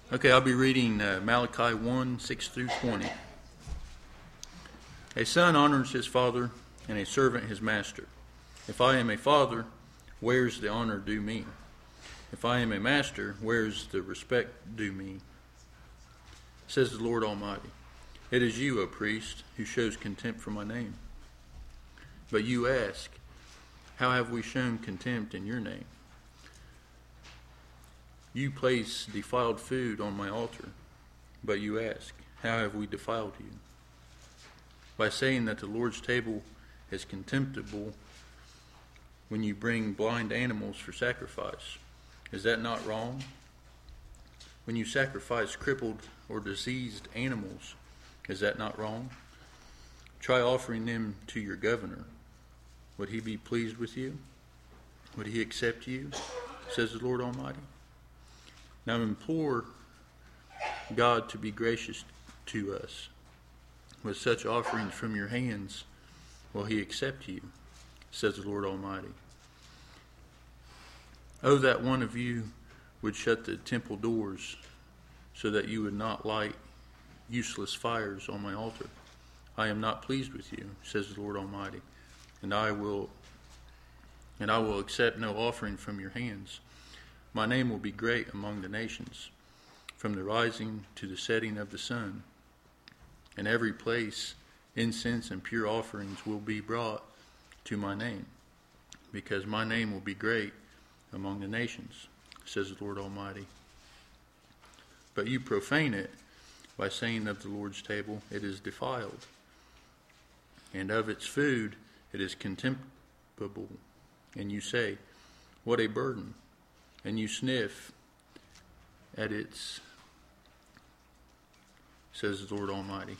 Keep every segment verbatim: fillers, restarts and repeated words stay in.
Okay, I'll be reading uh, Malachi one, six through twenty. A son honors his father, and a servant his master. If I am a father, where's the honor due me? If I am a master, where's the respect due me? Says the Lord Almighty. It is you, O priest, who shows contempt for my name. But you ask, how have we shown contempt in your name? You place defiled food on my altar, but you ask, how have we defiled you? By saying that the Lord's table is contemptible when you bring blind animals for sacrifice. Is that not wrong? When you sacrifice crippled or diseased animals, is that not wrong? Try offering them to your governor. Would he be pleased with you? Would he accept you? Says the Lord Almighty. Now implore God to be gracious to us. With such offerings from your hands, will he accept you? Says the Lord Almighty. Oh, that one of you would shut the temple doors so that you would not light useless fires on my altar. I am not pleased with you, says the Lord Almighty, and I will and I will accept no offering from your hands. My name will be great among the nations, from the rising to the setting of the sun. In every place, incense and pure offerings will be brought to my name, because my name will be great among the nations, says the Lord Almighty. But you profane it by saying of the Lord's table, it is defiled, and of its food, it is contemptible. And you say, what a burden. And you sniff at its, says the Lord Almighty.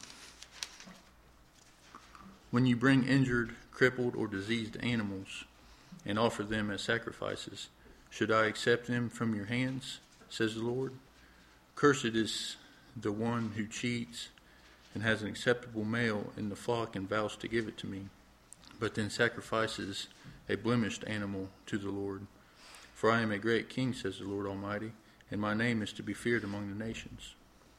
When you bring injured, crippled, or diseased animals and offer them as sacrifices, should I accept them from your hands, says the Lord? Cursed is the one who cheats and has an acceptable male in the flock and vows to give it to me, but then sacrifices a blemished animal to the Lord. For I am a great king, says the Lord Almighty, and my name is to be feared among the nations.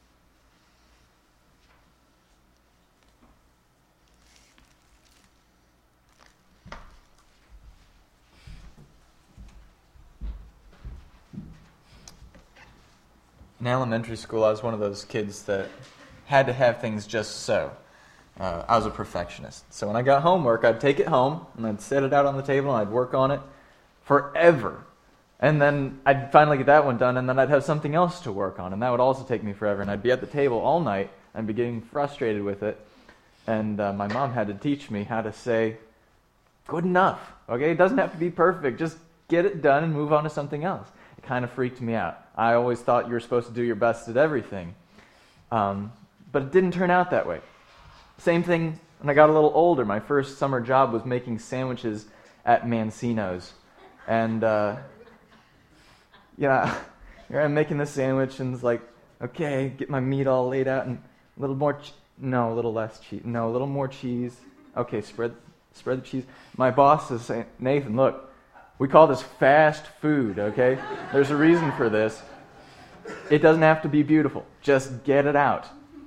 In elementary school, I was one of those kids that had to have things just so. Uh, I was a perfectionist. So when I got homework, I'd take it home, and I'd set it out on the table, and I'd work on it forever. And then I'd finally get that one done, and then I'd have something else to work on, and that would also take me forever. And I'd be at the table all night, and be getting frustrated with it. And uh, my mom had to teach me how to say, good enough, okay? It doesn't have to be perfect. Just get it done and move on to something else. It kind of freaked me out. I always thought you were supposed to do your best at everything. Um, but it didn't turn out that way. Same thing when I got a little older. My first summer job was making sandwiches at Mancino's. And, uh, yeah, here I'm making this sandwich, and it's like, okay, get my meat all laid out, and a little more, che- no, a little less cheese, no, a little more cheese. Okay, spread, spread the cheese. My boss is saying, Nathan, look, we call this fast food, okay? There's a reason for this. It doesn't have to be beautiful. Just get it out.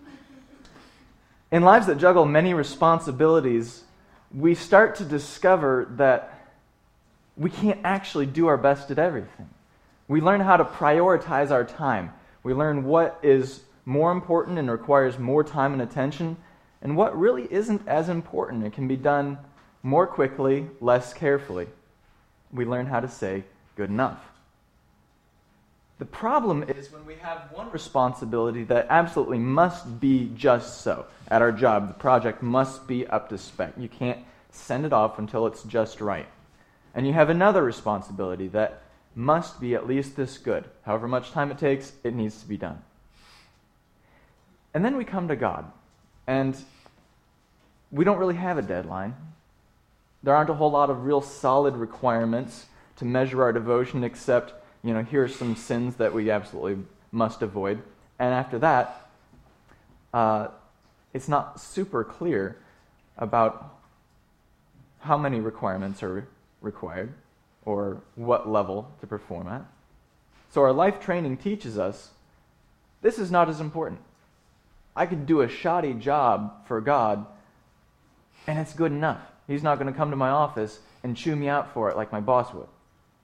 In lives that juggle many responsibilities, we start to discover that we can't actually do our best at everything. We learn how to prioritize our time. We learn what is more important and requires more time and attention, and what really isn't as important. It can be done more quickly, less carefully. We learn how to say, good enough. The problem is when we have one responsibility that absolutely must be just so. At our job, the project must be up to spec. You can't send it off until it's just right. And you have another responsibility that must be at least this good. However much time it takes, it needs to be done. And then we come to God, and we don't really have a deadline. There aren't a whole lot of real solid requirements to measure our devotion, except, you know, here are some sins that we absolutely must avoid. And after that, uh, it's not super clear about how many requirements are required or what level to perform at. So our life training teaches us this is not as important. I could do a shoddy job for God, and it's good enough. He's not going to come to my office and chew me out for it like my boss would.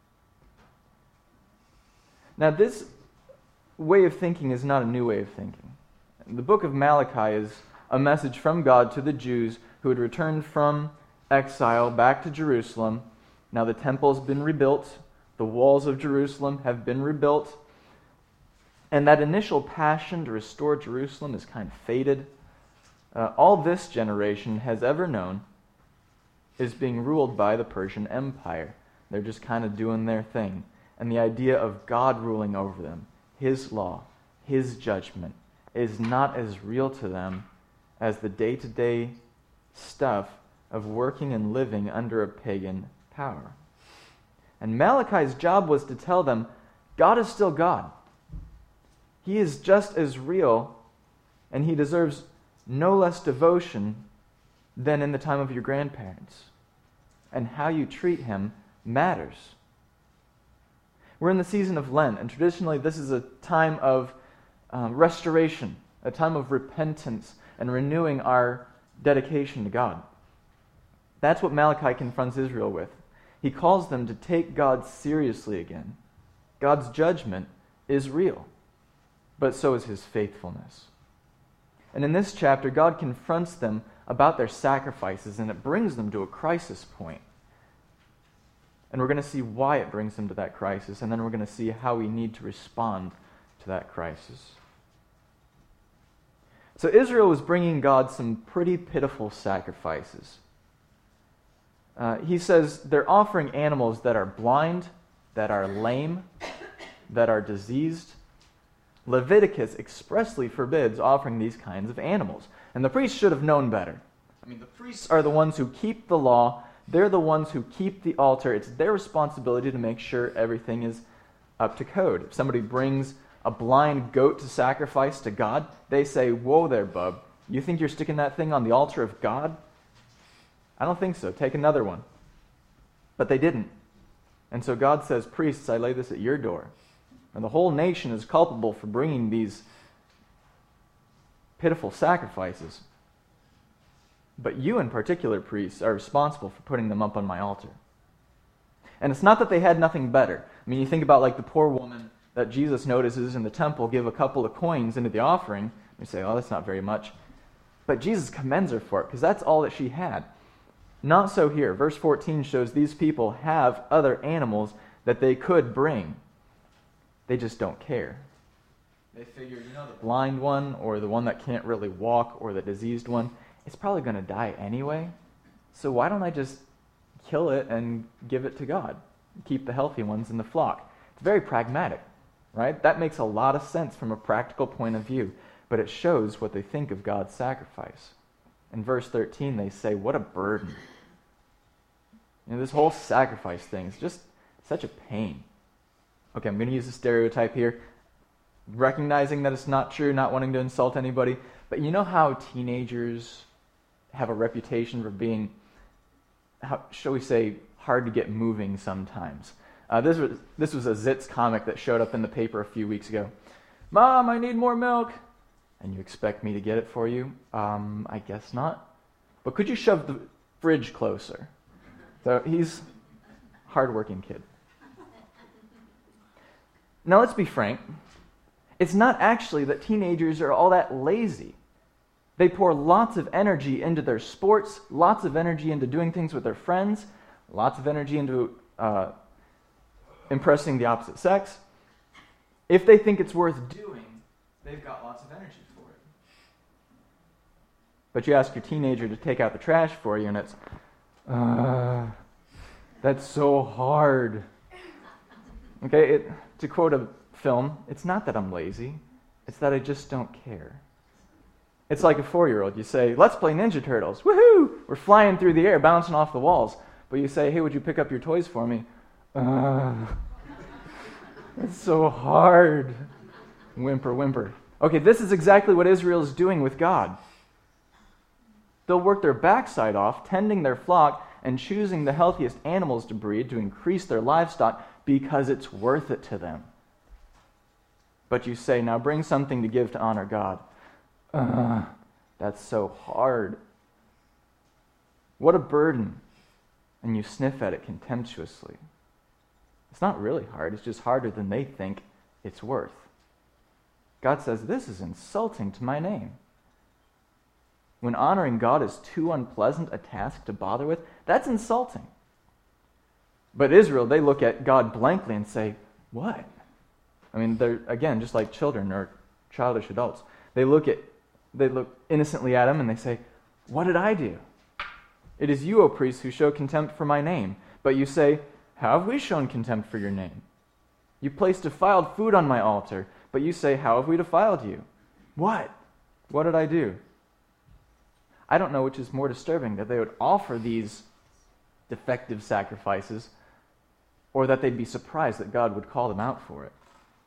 Now, this way of thinking is not a new way of thinking. The book of Malachi is a message from God to the Jews who had returned from exile back to Jerusalem. Now the temple's been rebuilt. The walls of Jerusalem have been rebuilt. And that initial passion to restore Jerusalem is kind of faded. Uh, all this generation has ever known is being ruled by the Persian Empire. They're just kind of doing their thing. And the idea of God ruling over them, His law, His judgment, is not as real to them as the day-to-day stuff of working and living under a pagan power. And Malachi's job was to tell them, God is still God. He is just as real, and He deserves no less devotion than in the time of your grandparents. And how you treat Him matters. We're in the season of Lent, and traditionally this is a time of um, restoration, a time of repentance and renewing our dedication to God. That's what Malachi confronts Israel with. He calls them to take God seriously again. God's judgment is real, but so is His faithfulness. And in this chapter, God confronts them about their sacrifices, and it brings them to a crisis point. And we're going to see why it brings them to that crisis, and then we're going to see how we need to respond to that crisis. So Israel was bringing God some pretty pitiful sacrifices. Uh, he says they're offering animals that are blind, that are lame, that are diseased. Leviticus expressly forbids offering these kinds of animals. And the priests should have known better. I mean, the priests are the ones who keep the law. They're the ones who keep the altar. It's their responsibility to make sure everything is up to code. If somebody brings a blind goat to sacrifice to God, they say, "Whoa there, bub. You think you're sticking that thing on the altar of God?" I don't think so. Take another one. But they didn't. And so God says, "Priests, I lay this at your door." And the whole nation is culpable for bringing these pitiful sacrifices. But you in particular, priests, are responsible for putting them up on my altar. And it's not that they had nothing better. I mean, you think about like the poor woman that Jesus notices in the temple give a couple of coins into the offering. You say, "Oh, that's not very much." But Jesus commends her for it because that's all that she had. Not so here. Verse fourteen shows these people have other animals that they could bring. They just don't care. They figure, you know, the blind one or the one that can't really walk or the diseased one, it's probably going to die anyway. So why don't I just kill it and give it to God? Keep the healthy ones in the flock. It's very pragmatic, right? That makes a lot of sense from a practical point of view, but it shows what they think of God's sacrifice. In verse thirteen, they say, "What a burden." You know, this whole sacrifice thing is just such a pain. Okay, I'm going to use a stereotype here, recognizing that it's not true, not wanting to insult anybody, but you know how teenagers have a reputation for being, how, shall we say, hard to get moving sometimes. Uh, this was this was a Zitz comic that showed up in the paper a few weeks ago. "Mom, I need more milk." "And you expect me to get it for you?" Um, I guess not. "But could you shove the fridge closer?" So he's a hard-working kid. Now let's be frank. It's not actually that teenagers are all that lazy. They pour lots of energy into their sports, lots of energy into doing things with their friends, lots of energy into uh, impressing the opposite sex. If they think it's worth doing, they've got lots of energy for it. But you ask your teenager to take out the trash for you, and it's, uh, that's so hard. Okay, it, to quote a film, it's not that I'm lazy, it's that I just don't care. It's like a four-year-old. You say, "Let's play Ninja Turtles. Woohoo! We're flying through the air, bouncing off the walls." But you say, "Hey, would you pick up your toys for me?" Uh, it's so hard. Whimper, whimper. Okay, this is exactly what Israel is doing with God. They'll work their backside off, tending their flock and choosing the healthiest animals to breed to increase their livestock because it's worth it to them. But you say, now bring something to give to honor God. Ugh, that's so hard. What a burden. And you sniff at it contemptuously. It's not really hard. It's just harder than they think it's worth. God says, this is insulting to my name. When honoring God is too unpleasant a task to bother with, that's insulting. But Israel, they look at God blankly and say, what? I mean, they're, again, just like children or childish adults. They look at, they look innocently at him and they say, what did I do? It is you, O priests, who show contempt for my name. But you say, how have we shown contempt for your name? You place defiled food on my altar, but you say, how have we defiled you? What? What did I do? I don't know which is more disturbing, that they would offer these defective sacrifices, or that they'd be surprised that God would call them out for it.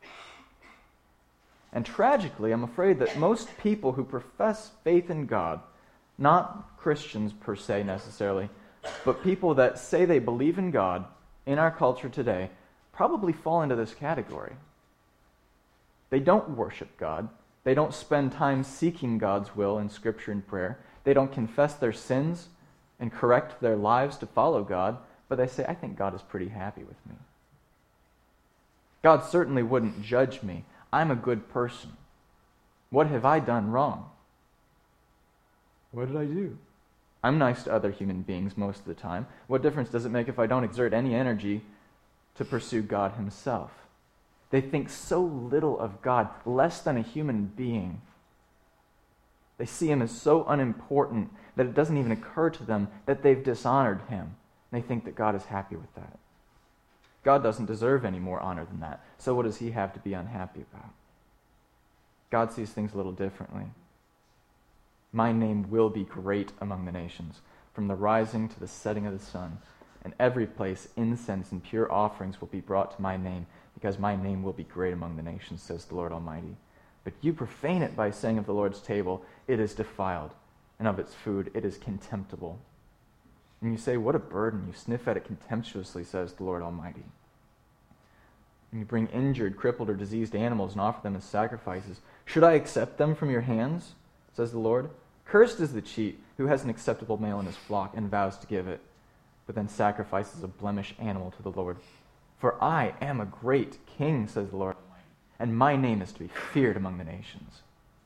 And tragically, I'm afraid that most people who profess faith in God, not Christians per se necessarily, but people that say they believe in God in our culture today, probably fall into this category. They don't worship God. They don't spend time seeking God's will in Scripture and prayer. They don't confess their sins and correct their lives to follow God, but they say, I think God is pretty happy with me. God certainly wouldn't judge me. I'm a good person. What have I done wrong? What did I do? I'm nice to other human beings most of the time. What difference does it make if I don't exert any energy to pursue God himself? They think so little of God, less than a human being. They see him as so unimportant that it doesn't even occur to them that they've dishonored him. They think that God is happy with that. God doesn't deserve any more honor than that. So what does he have to be unhappy about? God sees things a little differently. My name will be great among the nations, from the rising to the setting of the sun. In every place incense and pure offerings will be brought to my name, because my name will be great among the nations, says the Lord Almighty. But you profane it by saying of the Lord's table, it is defiled, and of its food, it is contemptible. And you say, what a burden. You sniff at it contemptuously, says the Lord Almighty. And you bring injured, crippled, or diseased animals and offer them as sacrifices. Should I accept them from your hands, says the Lord? Cursed is the cheat who has an acceptable male in his flock and vows to give it, but then sacrifices a blemished animal to the Lord. For I am a great king, says the Lord Almighty, and my name is to be feared among the nations.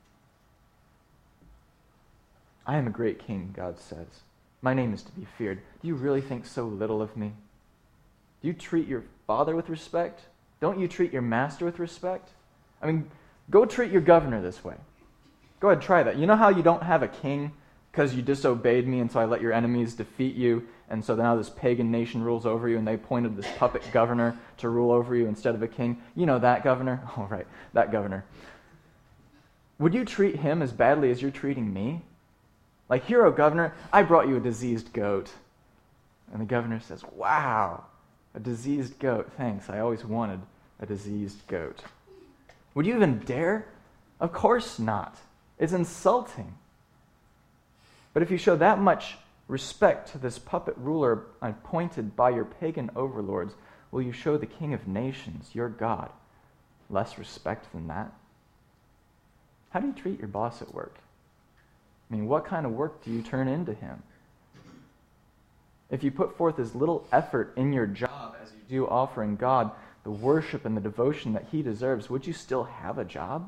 I am a great king, God says. My name is to be feared. Do you really think so little of me? Do you treat your father with respect? Don't you treat your master with respect? I mean, go treat your governor this way. Go ahead, try that. You know how you don't have a king because you disobeyed me and so I let your enemies defeat you, and so now this pagan nation rules over you and they appointed this puppet governor to rule over you instead of a king? You know that governor? Oh, right, that governor. Would you treat him as badly as you're treating me? Like, hero governor, I brought you a diseased goat. And the governor says, wow, a diseased goat. Thanks, I always wanted a diseased goat. Would you even dare? Of course not. It's insulting. But if you show that much respect to this puppet ruler appointed by your pagan overlords, will you show the King of Nations, your God, less respect than that? How do you treat your boss at work? I mean, what kind of work do you turn into him? If you put forth as little effort in your job as you do offering God the worship and the devotion that he deserves, would you still have a job?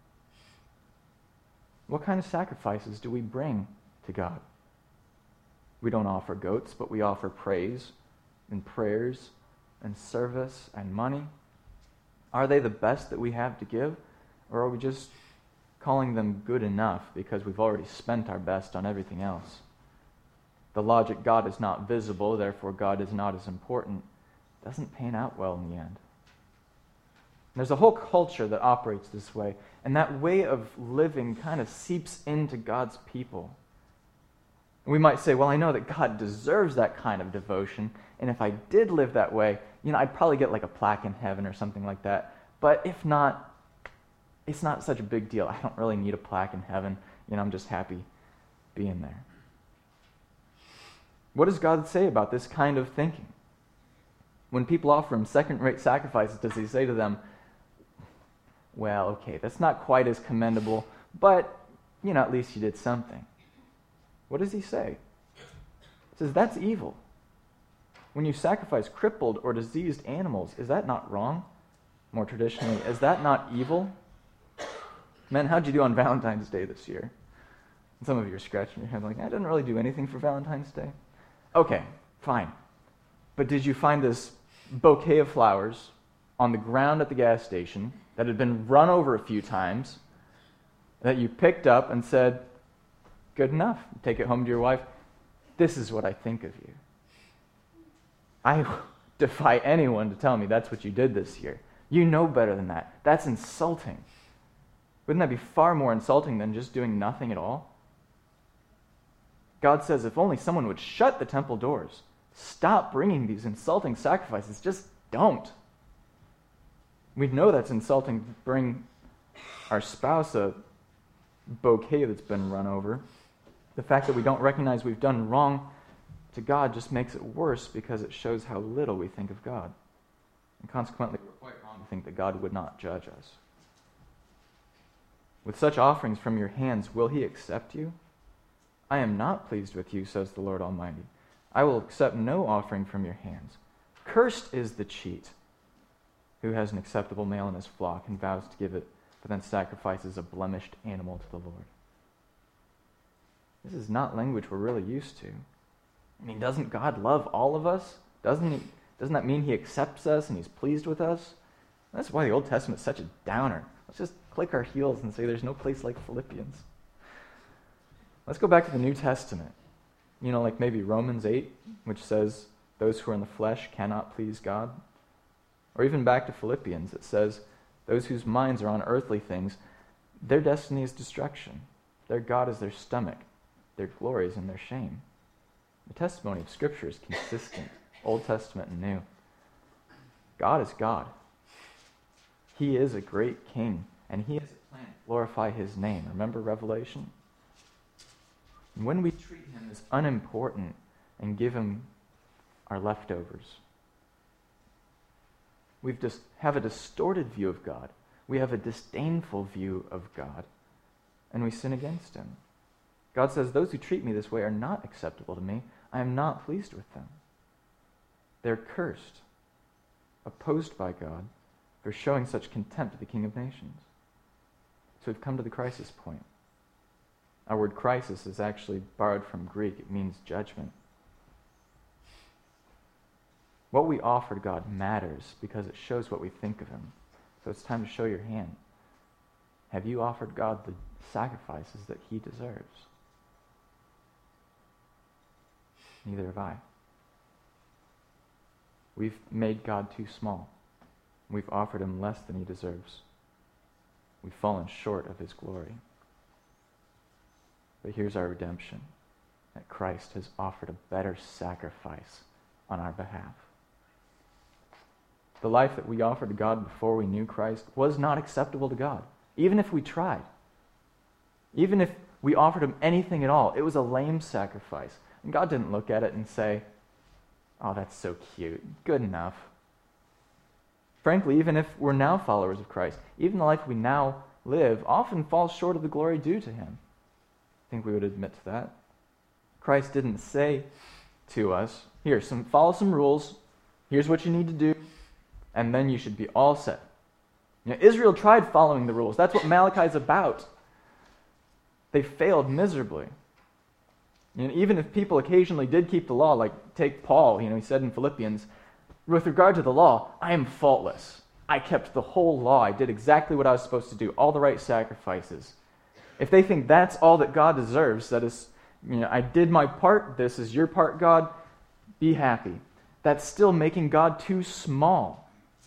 What kind of sacrifices do we bring to God? We don't offer goats, but we offer praise and prayers and service and money. Are they the best that we have to give? Or are we just calling them good enough because we've already spent our best on everything else? The logic, God is not visible, therefore God is not as important, doesn't pan out well in the end. There's a whole culture that operates this way, and that way of living kind of seeps into God's people. We might say, well, I know that God deserves that kind of devotion, and if I did live that way, you know, I'd probably get like a plaque in heaven or something like that. But if not, it's not such a big deal. I don't really need a plaque in heaven. You know, I'm just happy being there. What does God say about this kind of thinking? When people offer him second-rate sacrifices, does he say to them, well, okay, that's not quite as commendable, but, you know, at least you did something. What does he say? He says, that's evil. When you sacrifice crippled or diseased animals, is that not wrong? More traditionally, is that not evil? Men, how'd you do on Valentine's Day this year? And some of you are scratching your head like, I didn't really do anything for Valentine's Day. Okay, fine. But did you find this bouquet of flowers on the ground at the gas station that had been run over a few times that you picked up and said, good enough, take it home to your wife? This is what I think of you. I defy anyone to tell me that's what you did this year. You know better than that. That's insulting. Wouldn't that be far more insulting than just doing nothing at all? God says if only someone would shut the temple doors, stop bringing these insulting sacrifices, just don't. We know that's insulting to bring our spouse a bouquet that's been run over. The fact that we don't recognize we've done wrong to God just makes it worse because it shows how little we think of God. And consequently, we're quite wrong to think that God would not judge us. With such offerings from your hands, will he accept you? I am not pleased with you, says the Lord Almighty. I will accept no offering from your hands. Cursed is the cheat who has an acceptable male in his flock and vows to give it, but then sacrifices a blemished animal to the Lord. This is not language we're really used to. I mean, doesn't God love all of us? Doesn't he? Doesn't that mean he accepts us and he's pleased with us? That's why the Old Testament is such a downer. Let's just click our heels and say there's no place like Philippians. Let's go back to the New Testament. You know, like maybe Romans eight, which says those who are in the flesh cannot please God. Or even back to Philippians, it says those whose minds are on earthly things, their destiny is destruction. Their God is their stomach. Their glory is in their shame. The testimony of Scripture is consistent, Old Testament and New. God is God. He is a great king, and he has a plan to glorify his name. Remember Revelation? And when we treat him as unimportant and give him our leftovers, we just have a distorted view of God. We have a disdainful view of God, and we sin against him. God says, those who treat me this way are not acceptable to me. I am not pleased with them. They're cursed, opposed by God, for showing such contempt to the King of Nations. So we've come to the crisis point. Our word crisis is actually borrowed from Greek. It means judgment. What we offer to God matters because it shows what we think of him. So it's time to show your hand. Have you offered God the sacrifices that he deserves? Neither have I. We've made God too small. We've offered him less than he deserves. We've fallen short of his glory. But here's our redemption, that Christ has offered a better sacrifice on our behalf. The life that we offered to God before we knew Christ was not acceptable to God, even if we tried. Even if we offered him anything at all, it was a lame sacrifice. And God didn't look at it and say, oh, that's so cute, good enough. Frankly, even if we're now followers of Christ, even the life we now live often falls short of the glory due to him. I think we would admit to that. Christ didn't say to us, here, some follow some rules, here's what you need to do, and then you should be all set. You know, Israel tried following the rules. That's what Malachi is about. They failed miserably. You know, even if people occasionally did keep the law, like take Paul, you know, he said in Philippians, with regard to the law, I am faultless. I kept the whole law. I did exactly what I was supposed to do, all the right sacrifices. If they think that's all that God deserves, that is, you know, I did my part, this is your part, God, be happy. That's still making God too small.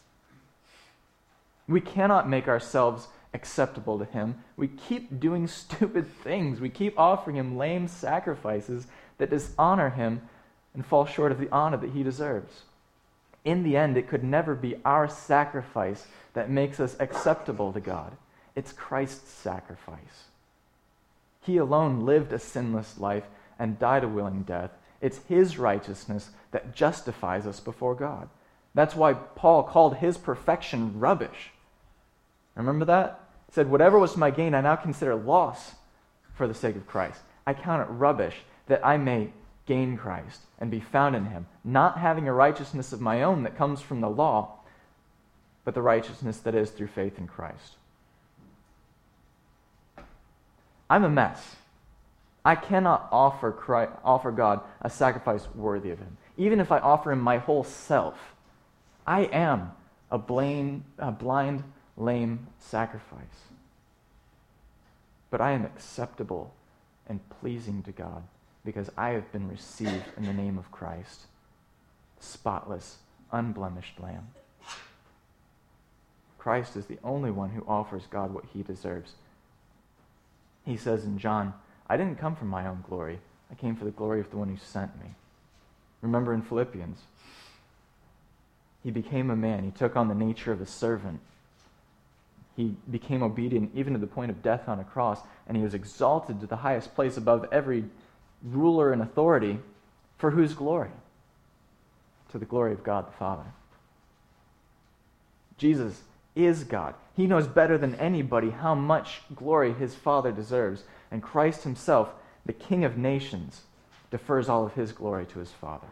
We cannot make ourselves acceptable to him. We keep doing stupid things. We keep offering him lame sacrifices that dishonor him and fall short of the honor that he deserves. In the end, it could never be our sacrifice that makes us acceptable to God. It's Christ's sacrifice. He alone lived a sinless life and died a willing death. It's his righteousness that justifies us before God. That's why Paul called his perfection rubbish. Remember that? He said, whatever was my gain, I now consider loss for the sake of Christ. I count it rubbish that I may gain Christ and be found in him, not having a righteousness of my own that comes from the law, but the righteousness that is through faith in Christ. I'm a mess. I cannot offer Christ, offer God a sacrifice worthy of him. Even if I offer him my whole self, I am a blind, a blind, lame sacrifice. But I am acceptable and pleasing to God because I have been received in the name of Christ, spotless, unblemished Lamb. Christ is the only one who offers God what he deserves. He says in John, I didn't come for my own glory. I came for the glory of the one who sent me. Remember in Philippians, he became a man. He took on the nature of a servant. He became obedient even to the point of death on a cross, and he was exalted to the highest place above every ruler and authority. For whose glory? To the glory of God the Father. Jesus is God. He knows better than anybody how much glory his Father deserves, and Christ himself, the King of nations, defers all of his glory to his Father.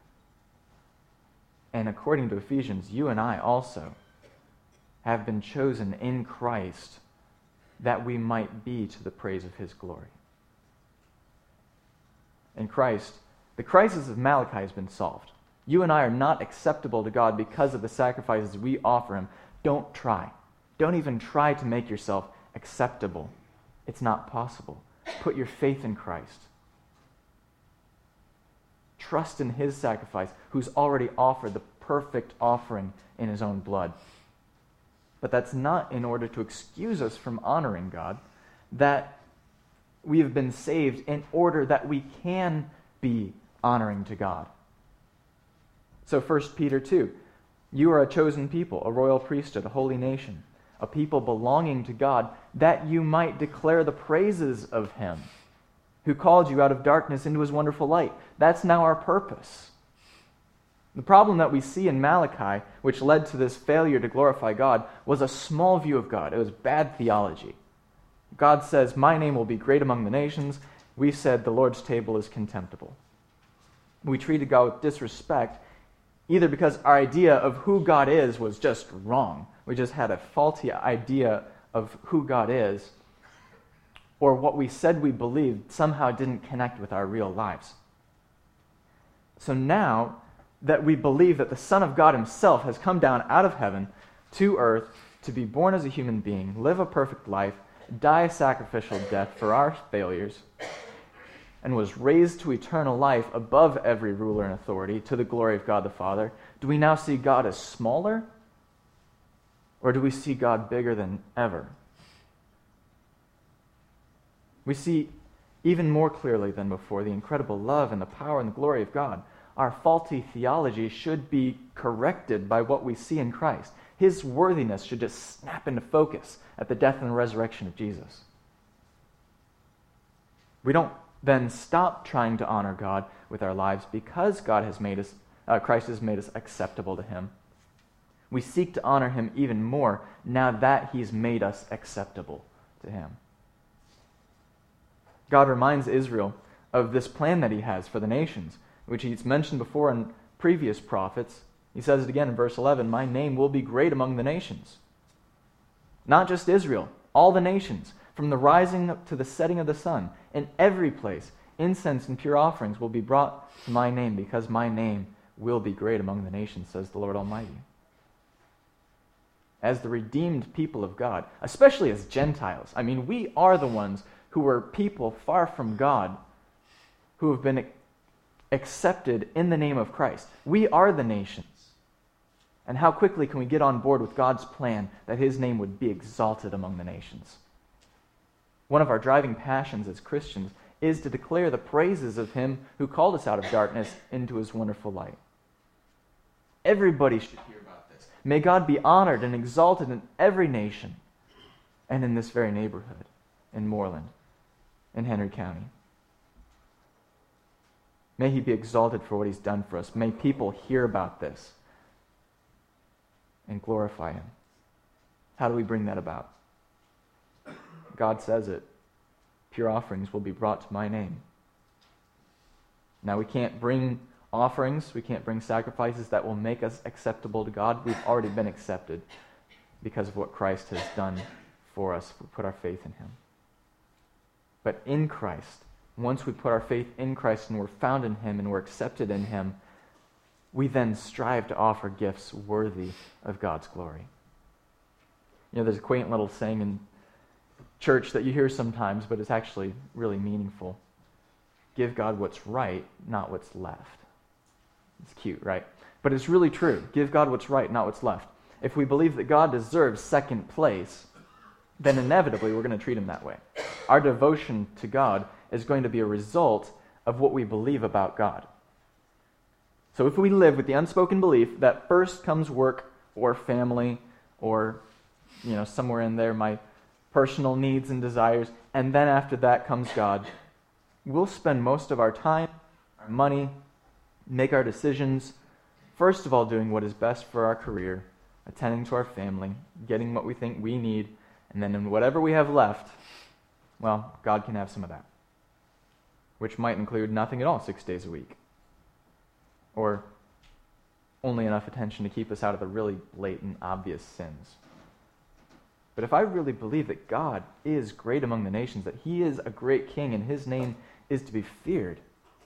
And according to Ephesians, you and I also have been chosen in Christ that we might be to the praise of his glory. In Christ, the crisis of Malachi has been solved. You and I are not acceptable to God because of the sacrifices we offer him. Don't try. Don't even try to make yourself acceptable. It's not possible. Put your faith in Christ. Trust in his sacrifice, who's already offered the perfect offering in his own blood. But that's not in order to excuse us from honoring God. That we have been saved in order that we can be honoring to God. So First Peter two, you are a chosen people, a royal priesthood, a holy nation, a people belonging to God, that you might declare the praises of him who called you out of darkness into his wonderful light. That's now our purpose. The problem that we see in Malachi, which led to this failure to glorify God, was a small view of God. It was bad theology. God says, my name will be great among the nations. We said the Lord's table is contemptible. We treated God with disrespect, either because our idea of who God is was just wrong. We just had a faulty idea of who God is, or what we said we believed somehow didn't connect with our real lives. So now that we believe that the Son of God himself has come down out of heaven to earth to be born as a human being, live a perfect life, die a sacrificial death for our failures, and was raised to eternal life above every ruler and authority to the glory of God the Father, do we now see God as smaller? Or do we see God bigger than ever? We see even more clearly than before the incredible love and the power and the glory of God. Our faulty theology should be corrected by what we see in Christ. His worthiness should just snap into focus at the death and resurrection of Jesus. We don't then stop trying to honor God with our lives because God has made us, uh, Christ has made us acceptable to him. We seek to honor him even more now that he's made us acceptable to him. God reminds Israel of this plan that he has for the nations, which he's mentioned before in previous prophets. He says it again in verse eleven, my name will be great among the nations. Not just Israel, all the nations, from the rising up to the setting of the sun, in every place, incense and pure offerings will be brought to my name, because my name will be great among the nations, says the Lord Almighty. As the redeemed people of God, especially as Gentiles, I mean, we are the ones who were people far from God, who have been accepted in the name of Christ. We are the nations. And how quickly can we get on board with God's plan that his name would be exalted among the nations? One of our driving passions as Christians is to declare the praises of him who called us out of darkness into his wonderful light. Everybody should hear about this. May God be honored and exalted in every nation and in this very neighborhood, in Moreland, in Henry County. May he be exalted for what he's done for us. May people hear about this and glorify him. How do we bring that about? God says it. Pure offerings will be brought to my name. Now, we can't bring offerings, we can't bring sacrifices that will make us acceptable to God. We've already been accepted because of what Christ has done for us. We put our faith in him. But in Christ, once we put our faith in Christ and we're found in him and we're accepted in him, we then strive to offer gifts worthy of God's glory. You know, there's a quaint little saying in church that you hear sometimes, but it's actually really meaningful. Give God what's right, not what's left. It's cute, right? But it's really true. Give God what's right, not what's left. If we believe that God deserves second place, then inevitably we're going to treat him that way. Our devotion to God is going to be a result of what we believe about God. So if we live with the unspoken belief that first comes work or family or, you know, somewhere in there, my personal needs and desires, and then after that comes God, we'll spend most of our time, our money, make our decisions, first of all doing what is best for our career, attending to our family, getting what we think we need, and then in whatever we have left, well, God can have some of that, which might include nothing at all six days a week, or only enough attention to keep us out of the really blatant, obvious sins. But if I really believe that God is great among the nations, that he is a great king and his name is to be feared,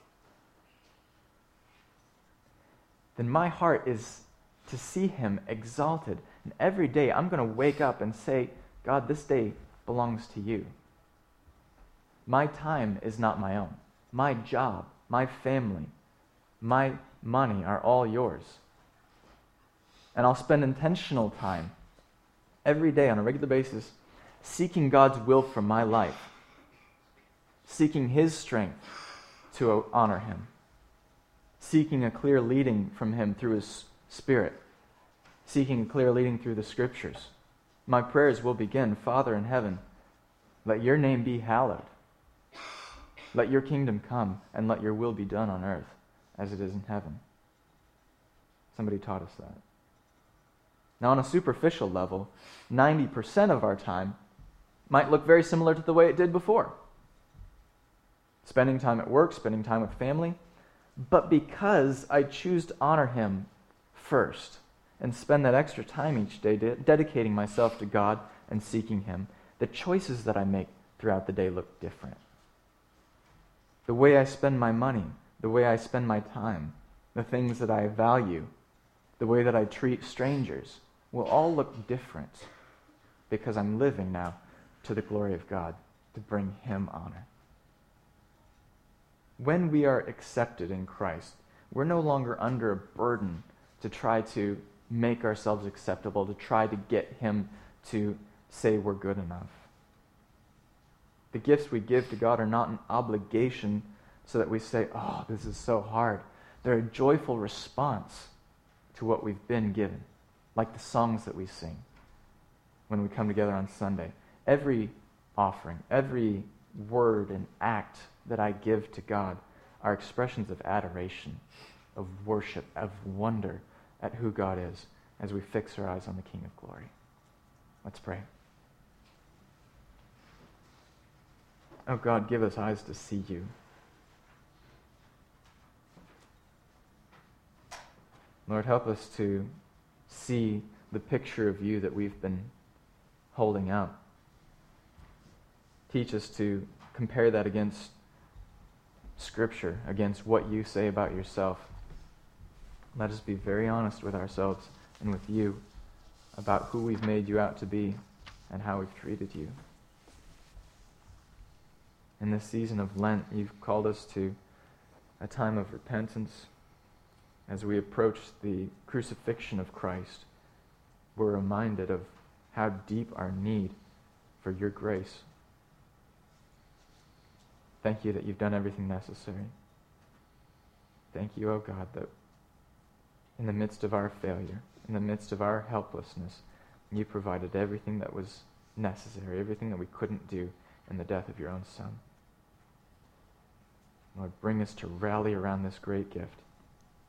then my heart is to see him exalted. And every day I'm going to wake up and say, God, this day belongs to you. My time is not my own. My job, my family, my money are all yours. And I'll spend intentional time every day on a regular basis seeking God's will for my life, seeking his strength to honor him, seeking a clear leading from him through his Spirit, seeking a clear leading through the Scriptures. My prayers will begin, Father in heaven, let your name be hallowed. Let your kingdom come, and let your will be done on earth as it is in heaven. Somebody taught us that. Now, on a superficial level, ninety percent of our time might look very similar to the way it did before. Spending time at work, spending time with family. But because I choose to honor him first and spend that extra time each day de- dedicating myself to God and seeking him, the choices that I make throughout the day look different. The way I spend my money, the way I spend my time, the things that I value, the way that I treat strangers will all look different because I'm living now to the glory of God, to bring him honor. When we are accepted in Christ, we're no longer under a burden to try to make ourselves acceptable, to try to get him to say we're good enough. The gifts we give to God are not an obligation so that we say, oh, this is so hard. They're a joyful response to what we've been given, like the songs that we sing when we come together on Sunday. Every offering, every word and act that I give to God are expressions of adoration, of worship, of wonder at who God is as we fix our eyes on the King of Glory. Let's pray. Oh God, give us eyes to see you. Lord, help us to see the picture of you that we've been holding out. Teach us to compare that against Scripture, against what you say about yourself. Let us be very honest with ourselves and with you about who we've made you out to be and how we've treated you. In this season of Lent, you've called us to a time of repentance. As we approach the crucifixion of Christ, we're reminded of how deep our need for your grace. Thank you that you've done everything necessary. Thank you, O God, that in the midst of our failure, in the midst of our helplessness, you provided everything that was necessary, everything that we couldn't do in the death of your own Son. Lord, bring us to rally around this great gift.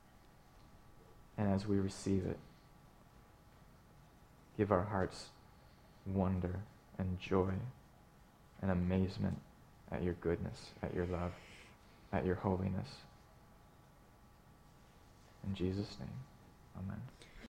And as we receive it, give our hearts wonder and joy and amazement at your goodness, at your love, at your holiness. In Jesus' name, amen.